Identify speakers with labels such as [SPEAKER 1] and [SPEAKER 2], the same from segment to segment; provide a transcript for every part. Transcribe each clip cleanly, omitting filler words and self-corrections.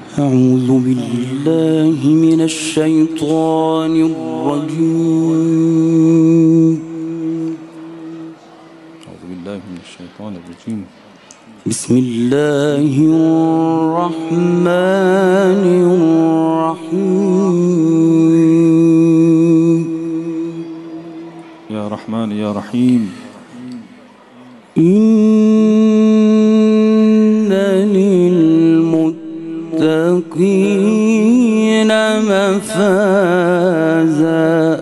[SPEAKER 1] أعوذ بالله من الشيطان الرجيم.
[SPEAKER 2] أعوذ بالله من الشيطان الرجيم.
[SPEAKER 1] بسم الله الرحمن الرحيم.
[SPEAKER 2] يا رحمن يا رحيم.
[SPEAKER 1] إن للمتقين مفازا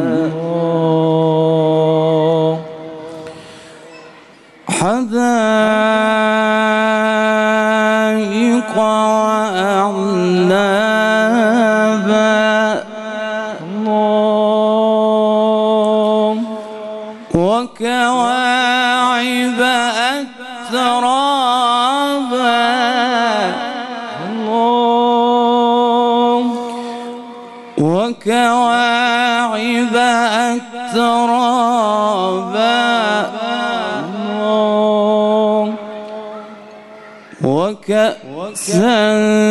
[SPEAKER 1] حدائق وأعنابا وكواعب أترابا وكواعب أترابا وكأسا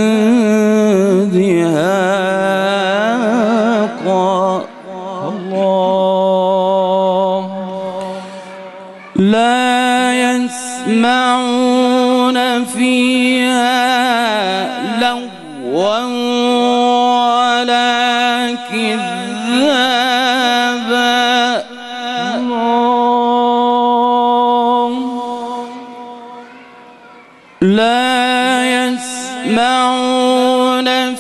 [SPEAKER 1] دهاقا لا يسمعون فيها لغوا ولا كذابا لا يسمعون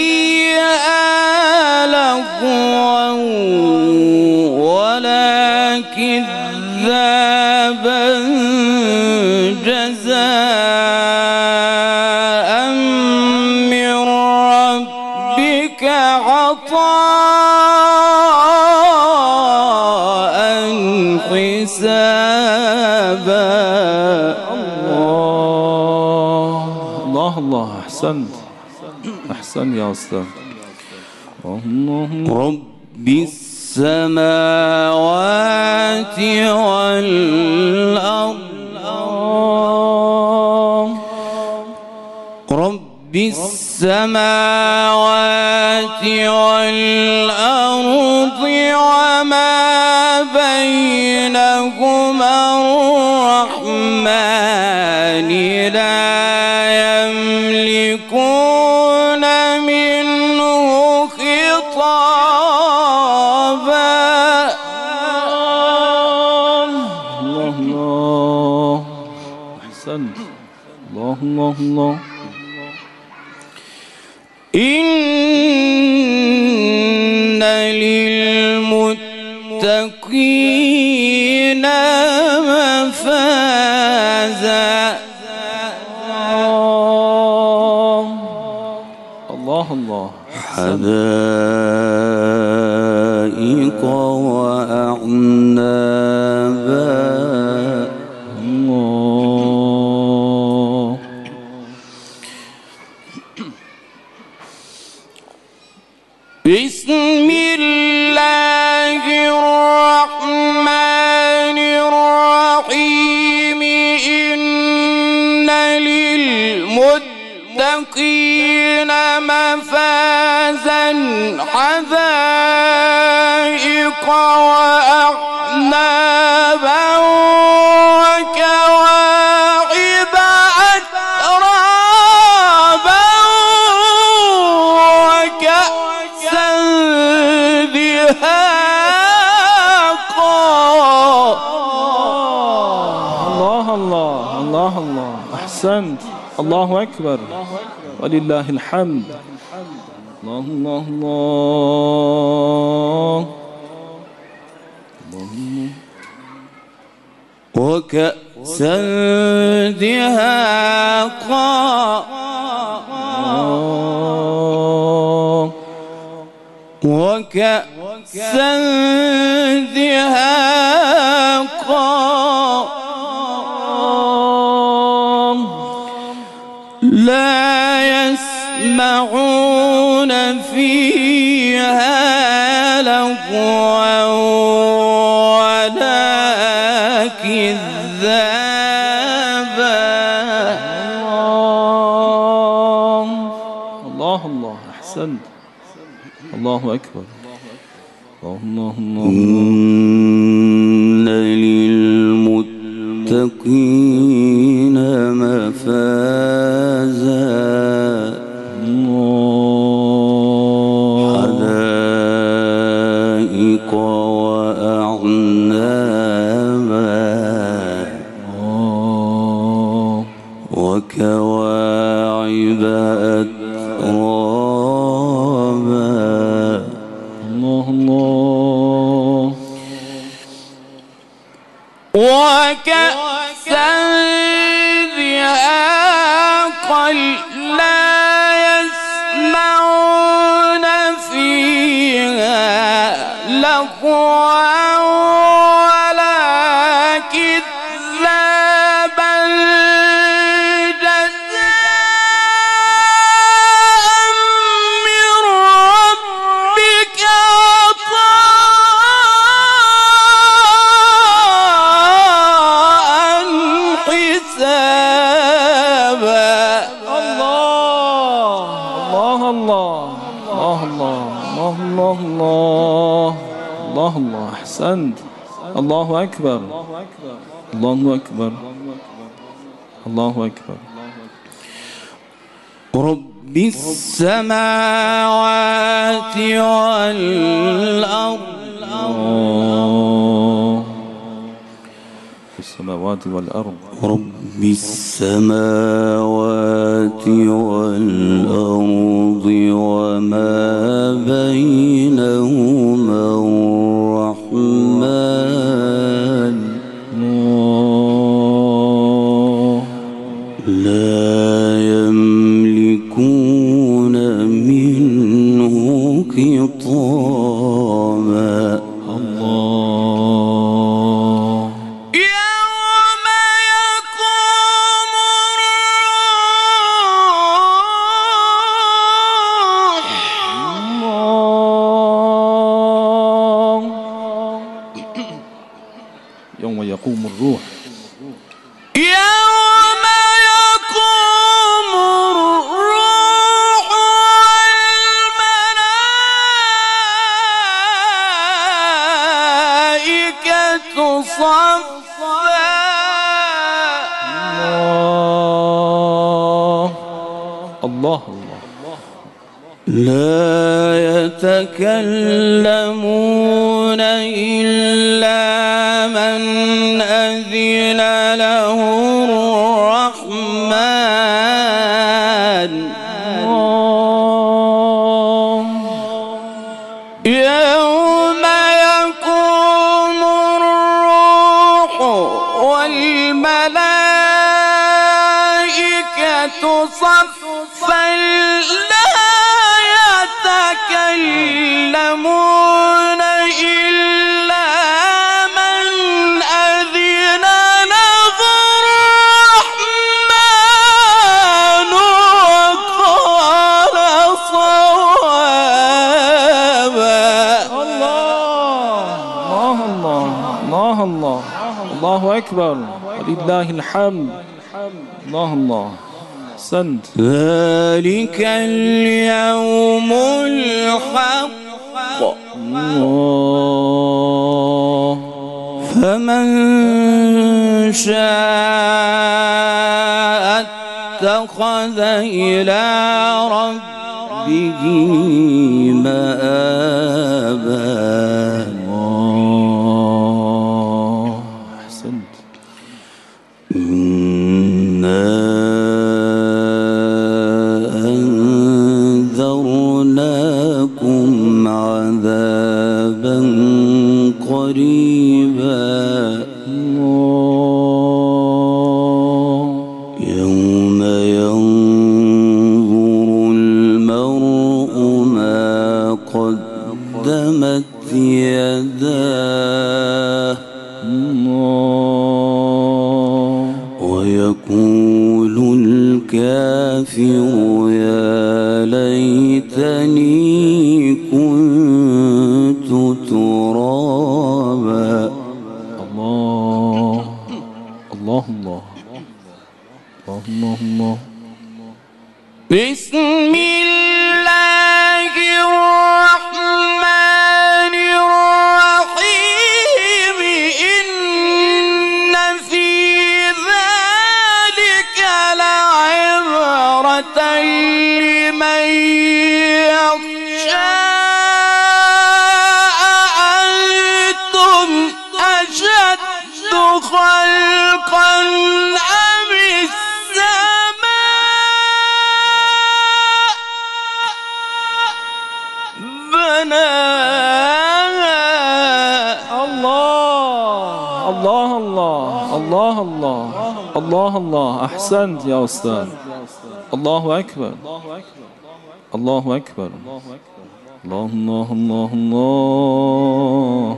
[SPEAKER 1] فيها لغوا ولا كذابا جزاء من ربك عطاء حسابا.
[SPEAKER 2] الله أحسن يا أستاذ.
[SPEAKER 1] رب السماوات والأرض رب السماوات والأرض وما بينهما الرحمن لا يملكون منه خطابا.
[SPEAKER 2] الله أحسنت. الله
[SPEAKER 1] إن للمتقين مفازا
[SPEAKER 2] الله
[SPEAKER 1] حدائق وأعنابا بسم الله الرحمن الرحيم. إن للمتقين مفازا حدائق وأعنابا وكواعب أترابا وكأسا دهاقا.
[SPEAKER 2] الله أحسنت. الله أكبر ولله الحمد. الله
[SPEAKER 1] وكأسا دهاقا وكأسا دهاقا لا يسمعون فيها لغوا ولا كذابا
[SPEAKER 2] الله الله أحسنت. الله أكبر. الله الله.
[SPEAKER 3] إن للمتقين مفازا حدائق وأعنابا وكواعب أترابا.
[SPEAKER 2] الله الله.
[SPEAKER 1] وكأسا دهاقا لا يسمعون فيها لغوا ولا كذابا جزاء من ربك عطاء حسابا.
[SPEAKER 2] الله الله الله الله الله الله الله الله أحسنت. الله أكبر. الله أكبر. الله أكبر.
[SPEAKER 1] رب السماوات والأرض
[SPEAKER 2] السماوات والأرض.
[SPEAKER 3] رب السماوات والأرض وما بينهما الرحمن لا يملكون منه خطابا.
[SPEAKER 2] الله.
[SPEAKER 1] يوم يقوم الروح
[SPEAKER 2] يوم يقوم الروح.
[SPEAKER 1] يوم يقوم الروح والملائكة صفا.
[SPEAKER 2] الله الله.
[SPEAKER 3] لا يتكلمون إلا من أذن له الرحمن
[SPEAKER 1] يوم يقوم الروح والملائكة صفا لا يتكلمون إلا من أذن له الرحمن وقال صوابا.
[SPEAKER 2] الله الله الله الله. الله أكبر ولله الحمد. الله الله أحسنت.
[SPEAKER 1] ذلك اليوم الحق
[SPEAKER 2] الله.
[SPEAKER 1] فمن شاء اتخذ إلى ربه مآبا.
[SPEAKER 2] الله أحسنت.
[SPEAKER 3] إنا أنذرناكم عذابا قريبا يوم ينظر المرء ما قدمت يداه ويقول الكافر يا ليتني كنت ترابا.
[SPEAKER 2] الله الله الله الله الله الله.
[SPEAKER 1] بسم الله لمن يخشى أأنتم أشد خلقا أم السماء بناها
[SPEAKER 2] الله الله الله الله الله الله الله. أحسنت يا أستاذ. الله أكبر الله أكبر. الله الله الله الله.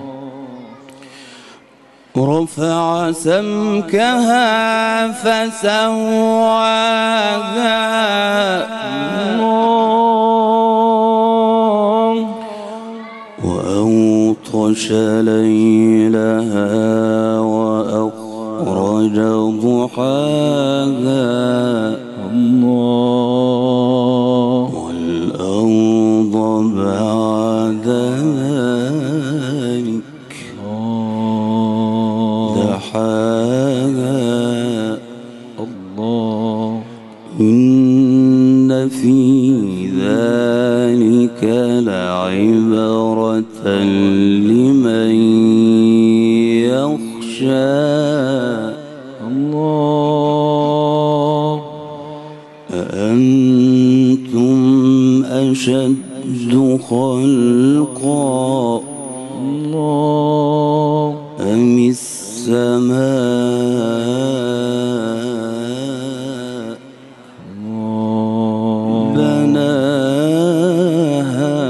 [SPEAKER 1] رفع سمكها فسواها وأغطش ليلها وأخرج ضحاها
[SPEAKER 2] الله.
[SPEAKER 1] والأرض بعد ذلك دحاها
[SPEAKER 2] الله.
[SPEAKER 1] إن في ذلك لعبرة لمن يخشى
[SPEAKER 2] الله.
[SPEAKER 1] أأنتم أشد خلقا
[SPEAKER 2] الله.
[SPEAKER 1] أم السماء بناها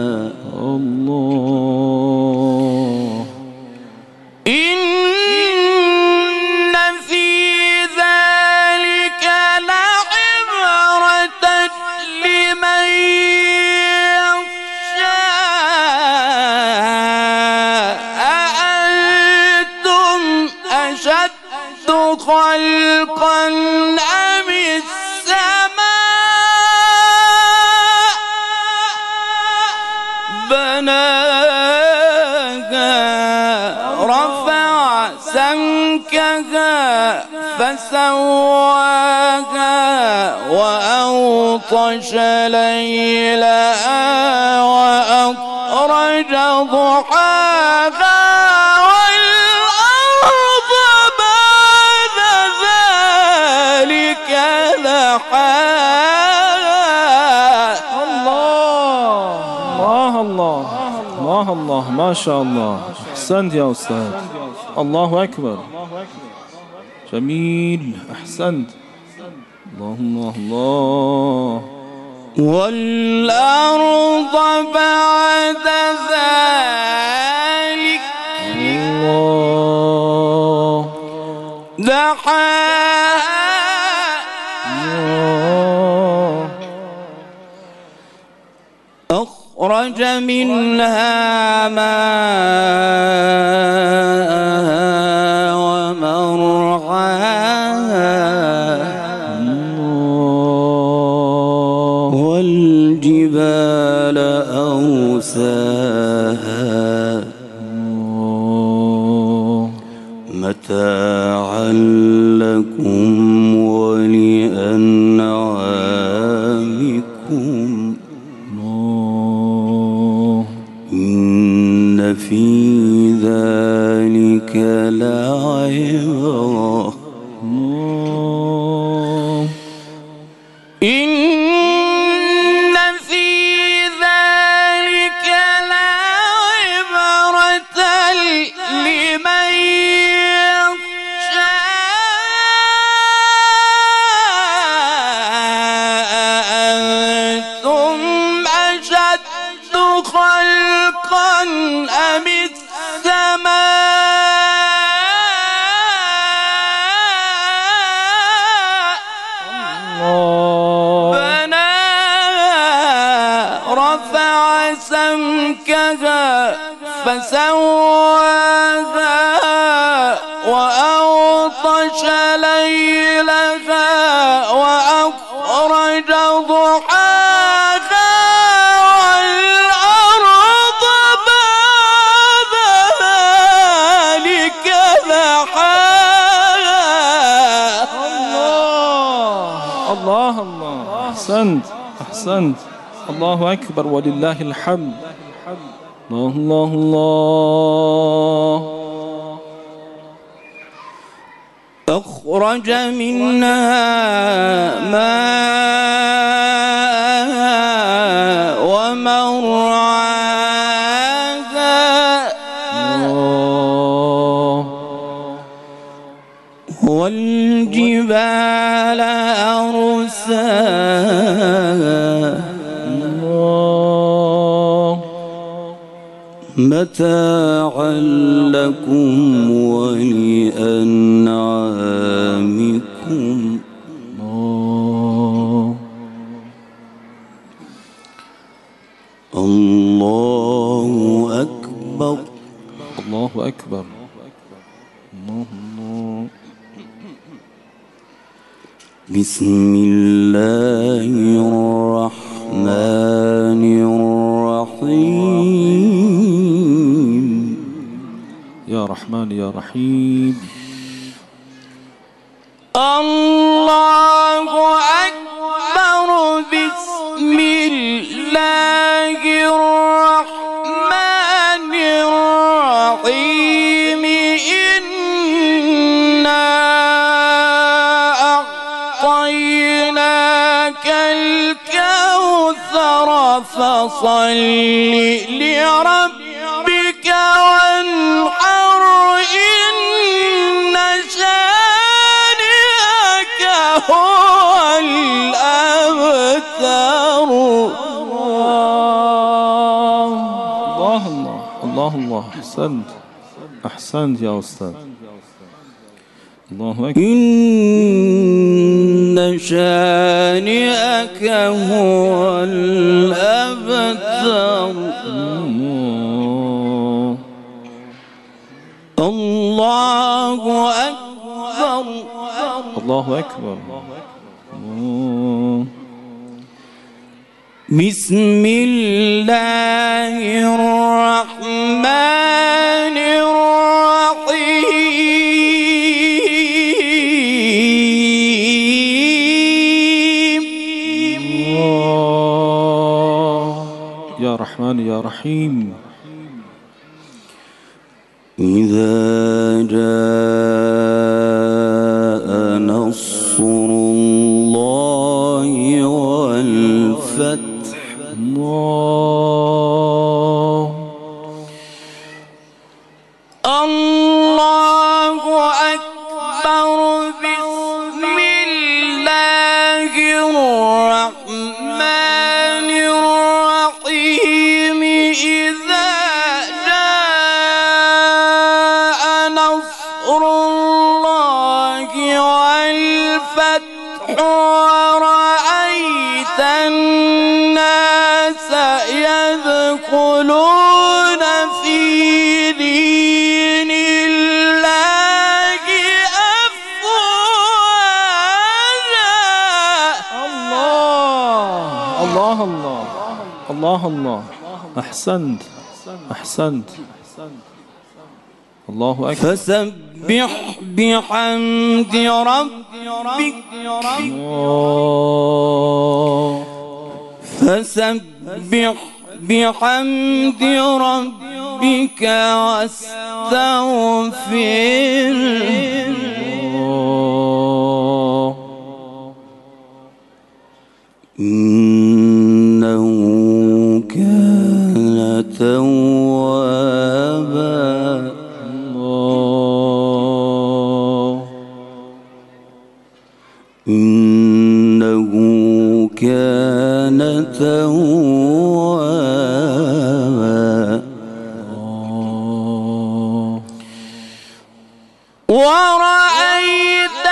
[SPEAKER 2] الله.
[SPEAKER 1] إن في ذلك لعبرة لمن يخشى أأنتم أشد خلقا أم السماء بناها رفع سمكها فسواها وأغطش ليلها وأخرج ضحاها والأرض بعد ذلك دحاها
[SPEAKER 2] الله الله الله الله. ما شاء الله. أحسنت يا أستاذ. الله أكبر. جميل. أحسنت. الله الله الله.
[SPEAKER 1] والأرض بعد ذلك
[SPEAKER 2] الله
[SPEAKER 1] دحاها
[SPEAKER 2] الله.
[SPEAKER 1] أخرج منها ماءها ومرعاها والجبال أرساها متاعا لكم ولأنعامكم إن في ذلك لعبرة إن في ذلك لعبرة لمن يخشى أأنتم أشد خلقا أم السماء بناها رفع سمكها فسواها وأغطش ليلها وأخرج ضحاها والأرض بعد ذلك دحاها
[SPEAKER 2] الله الله الله أحسنت أحسنت. الله أكبر ولله الحمد. الله الله الله.
[SPEAKER 3] أخرج منها ماءها ومرعاها والجبال أرساها متاعا لكم ولأنعامكم. الله أكبر.
[SPEAKER 2] الله أكبر. الله الله.
[SPEAKER 3] بسم الله الرحمن الرحيم.
[SPEAKER 2] يا رحمن يا رحيم.
[SPEAKER 1] الله أكبر. بسم الله الرحمن الرحيم. إنا أعطيناك الكوثر فصل لربك وانحر. إن شانئك هو الأبتر.
[SPEAKER 2] الله الله الله الله. أحسنت أحسنت يا أستاذ. الله أكبر.
[SPEAKER 3] إن شانئك هو الأبتر. الله أكبر.
[SPEAKER 2] الله أكبر.
[SPEAKER 3] بسم الله الرحمن الرحيم.
[SPEAKER 2] يا رحمن يا رحيم.
[SPEAKER 3] إذا جاء نصر الله والفتح.
[SPEAKER 2] الله
[SPEAKER 1] الله أكبر. بسم الله الرحمن الرحيم. إذا جاء نصر الله والفتح ورأيت الناس يدخلون في دين الله أفواجا.
[SPEAKER 2] الله الله الله الله. أحسنت أحسنت. الله أكبر.
[SPEAKER 3] فسبح بحمد ربك. فسبح بحمد ربك واستغفره. إنه كان توابا. إنه كان توابا.
[SPEAKER 1] ورأيت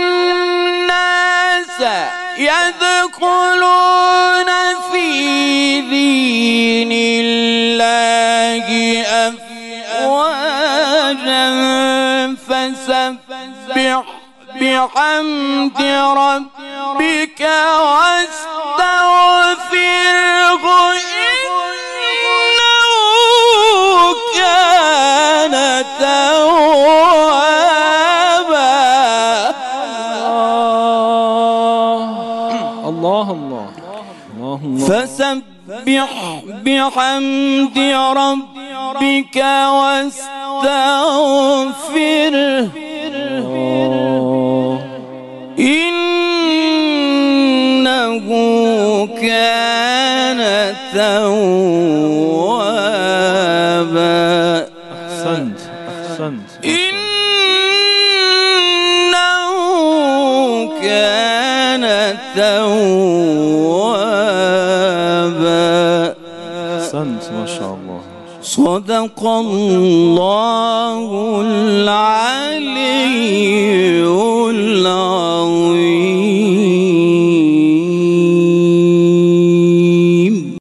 [SPEAKER 1] الناس يدخلون في دين الله أفواجا. فسبح بحمد ربك واستغفره. إنه كان توابا.
[SPEAKER 2] الله الله
[SPEAKER 1] فسبح بحمد ربك واستغفره إنه كان توابا.
[SPEAKER 2] أحسنت أحسنت.
[SPEAKER 1] إنه كان توابا.
[SPEAKER 2] أحسنت ما شاء الله.
[SPEAKER 1] صدق الله العلي العظيم.